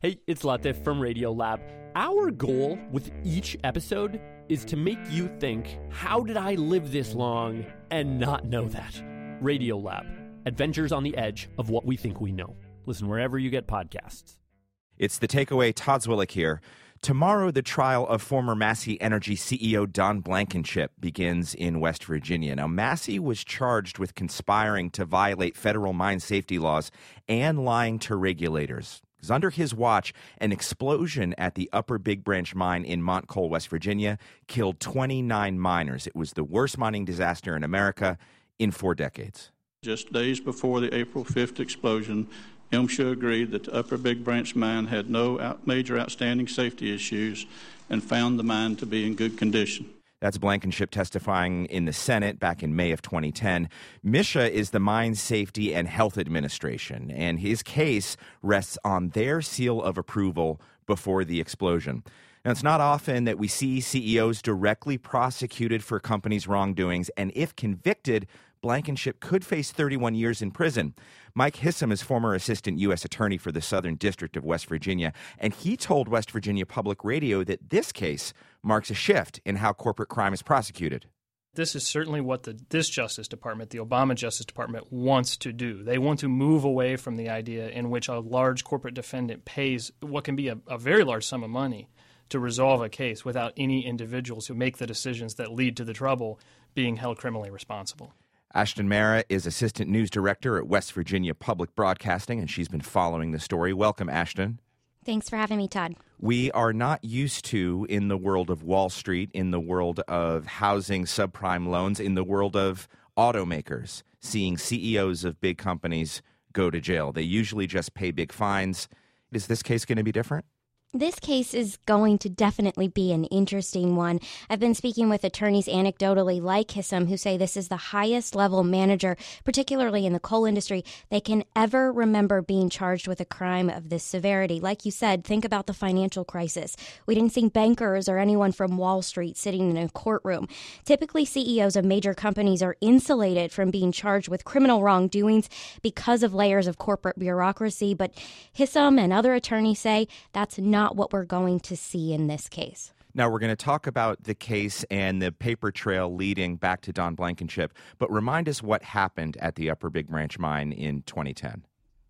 Hey, it's Latif from Radiolab. Our goal with each episode is to make you think, how did I live this long and not know that? Radiolab, adventures on the edge of what we think we know. Listen wherever you get podcasts. It's The Takeaway. Todd Zwillich here. Tomorrow, the trial of former Massey Energy CEO Don Blankenship begins in West Virginia. Now, Massey was charged with conspiring to violate federal mine safety laws and lying to regulators. Because under his watch, an explosion at the Upper Big Branch mine in Montcole, West Virginia, killed 29 miners. It was the worst mining disaster in America in 4 decades. Just days before the April 5th explosion, MSHA agreed that the Upper Big Branch mine had no major outstanding safety issues and found the mine to be in good condition. That's Blankenship testifying in the Senate back in May of 2010. MSHA is the Mine Safety and Health Administration, and his case rests on their seal of approval before the explosion. Now, it's not often that we see CEOs directly prosecuted for companies' wrongdoings, and if convicted, Blankenship could face 31 years in prison. Mike Hissam is former assistant U.S. attorney for the Southern District of West Virginia, and he told West Virginia Public Radio that this case marks a shift in how corporate crime is prosecuted. This is certainly what this Justice Department, the Obama Justice Department, wants to do. They want to move away from the idea in which a large corporate defendant pays what can be a very large sum of money to resolve a case without any individuals who make the decisions that lead to the trouble being held criminally responsible. Ashton Mara is Assistant News Director at West Virginia Public Broadcasting, and she's been following the story. Welcome, Ashton. Thanks for having me, Todd. We are not used to, in the world of Wall Street, in the world of housing subprime loans, in the world of automakers, seeing CEOs of big companies go to jail. They usually just pay big fines. Is this case going to be different? This case is going to definitely be an interesting one. I've been speaking with attorneys anecdotally like Hissam who say this is the highest level manager, particularly in the coal industry, they can ever remember being charged with a crime of this severity. Like you said, think about the financial crisis. We didn't see bankers or anyone from Wall Street sitting in a courtroom. Typically, CEOs of major companies are insulated from being charged with criminal wrongdoings because of layers of corporate bureaucracy. But Hissam and other attorneys say that's not what we're going to see in this case. Now, we're going to talk about the case and the paper trail leading back to Don Blankenship, but remind us what happened at the Upper Big Branch mine in 2010.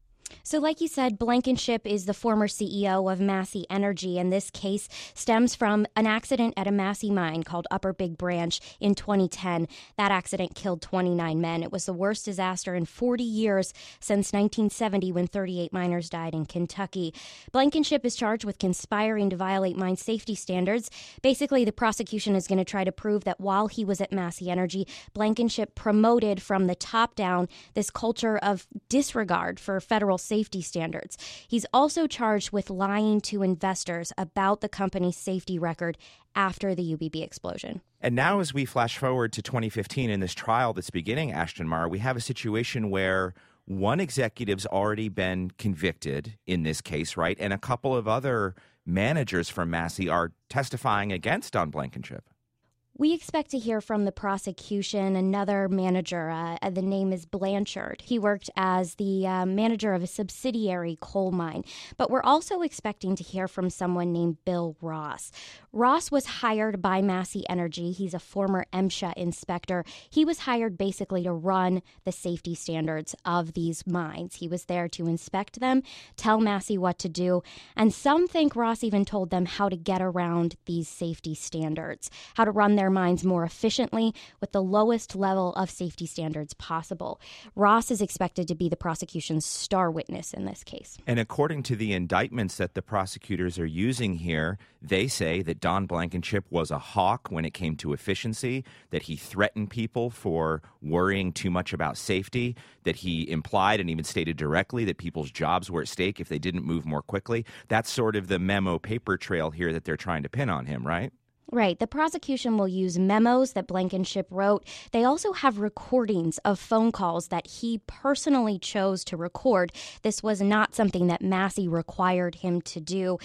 So like you said, Blankenship is the former CEO of Massey Energy, and this case stems from an accident at a Massey mine called Upper Big Branch in 2010. That accident killed 29 men. It was the worst disaster in 40 years since 1970 when 38 miners died in Kentucky. Blankenship is charged with conspiring to violate mine safety standards. Basically, the prosecution is going to try to prove that while he was at Massey Energy, Blankenship promoted from the top down this culture of disregard for federal safety standards. He's also charged with lying to investors about the company's safety record after the UBB explosion. And now as we flash forward to 2015 in this trial that's beginning, Ashton Mara, we have a situation where one executive's already been convicted in this case, right? And a couple of other managers from Massey are testifying against Don Blankenship. We expect to hear from the prosecution another manager. The name is Blanchard. He worked as the manager of a subsidiary coal mine. But we're also expecting to hear from someone named Bill Ross. Ross was hired by Massey Energy. He's a former MSHA inspector. He was hired basically to run the safety standards of these mines. He was there to inspect them, tell Massey what to do, and some think Ross even told them how to get around these safety standards, how to run their mines more efficiently with the lowest level of safety standards possible. Ross is expected to be the prosecution's star witness in this case. And according to the indictments that the prosecutors are using here, they say that Don Blankenship was a hawk when it came to efficiency, that he threatened people for worrying too much about safety, that he implied and even stated directly that people's jobs were at stake if they didn't move more quickly. That's sort of the memo paper trail here that they're trying to pin on him, right? Right. The prosecution will use memos that Blankenship wrote. They also have recordings of phone calls that he personally chose to record. This was not something that Massey required him to do.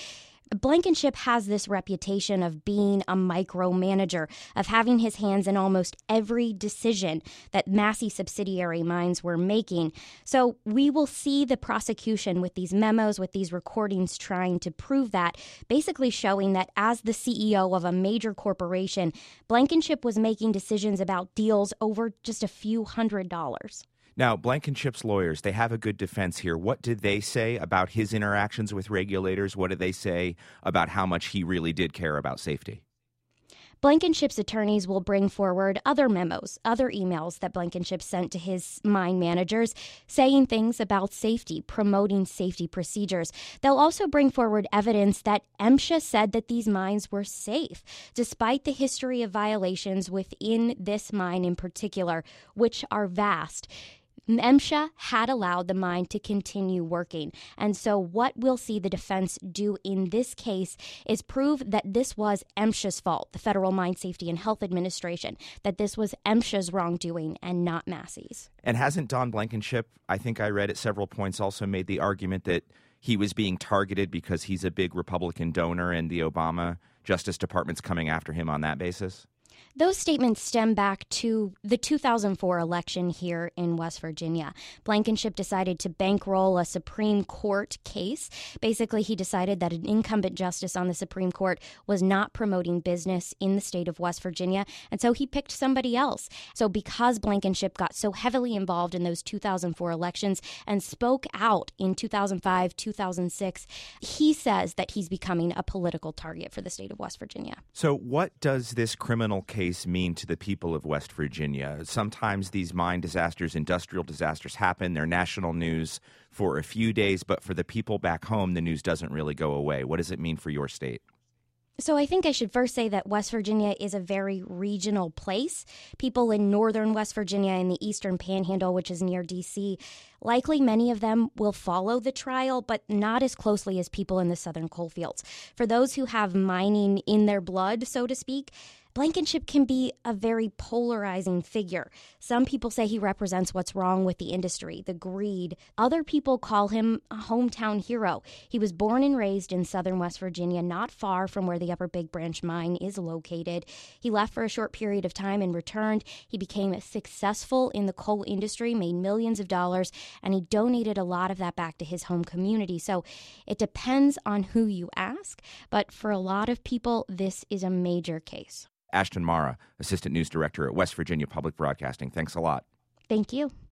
Blankenship has this reputation of being a micromanager, of having his hands in almost every decision that Massey subsidiary mines were making. So we will see the prosecution with these memos, with these recordings trying to prove that, basically showing that as the CEO of a major corporation, Blankenship was making decisions about deals over just a few $100s. Now, Blankenship's lawyers, they have a good defense here. What did they say about his interactions with regulators? What did they say about how much he really did care about safety? Blankenship's attorneys will bring forward other memos, other emails that Blankenship sent to his mine managers saying things about safety, promoting safety procedures. They'll also bring forward evidence that MSHA said that these mines were safe, despite the history of violations within this mine in particular, which are vast. MSHA had allowed the mine to continue working. And so what we'll see the defense do in this case is prove that this was MSHA's fault, the Federal Mine Safety and Health Administration, that this was MSHA's wrongdoing and not Massey's. And hasn't Don Blankenship, I think I read at several points, also made the argument that he was being targeted because he's a big Republican donor and the Obama Justice Department's coming after him on that basis? Those statements stem back to the 2004 election here in West Virginia. Blankenship decided to bankroll a Supreme Court case. Basically, he decided that an incumbent justice on the Supreme Court was not promoting business in the state of West Virginia, and so he picked somebody else. So because Blankenship got so heavily involved in those 2004 elections and spoke out in 2005, 2006, he says that he's becoming a political target for the state of West Virginia. So what does this criminal case mean to the people of West Virginia? Sometimes these mine disasters, industrial disasters happen. They're national news for a few days, but for the people back home, the news doesn't really go away. What does it mean for your state? So I think I should first say that West Virginia is a very regional place. People in northern West Virginia and the eastern panhandle, which is near D.C., likely many of them will follow the trial, but not as closely as people in the southern coalfields. For those who have mining in their blood, so to speak, Blankenship can be a very polarizing figure. Some people say he represents what's wrong with the industry, the greed. Other people call him a hometown hero. He was born and raised in southern West Virginia, not far from where the Upper Big Branch mine is located. He left for a short period of time and returned. He became successful in the coal industry, made millions of dollars, and he donated a lot of that back to his home community. So it depends on who you ask, but for a lot of people, this is a major case. Ashton Mara, Assistant News Director at West Virginia Public Broadcasting. Thanks a lot. Thank you.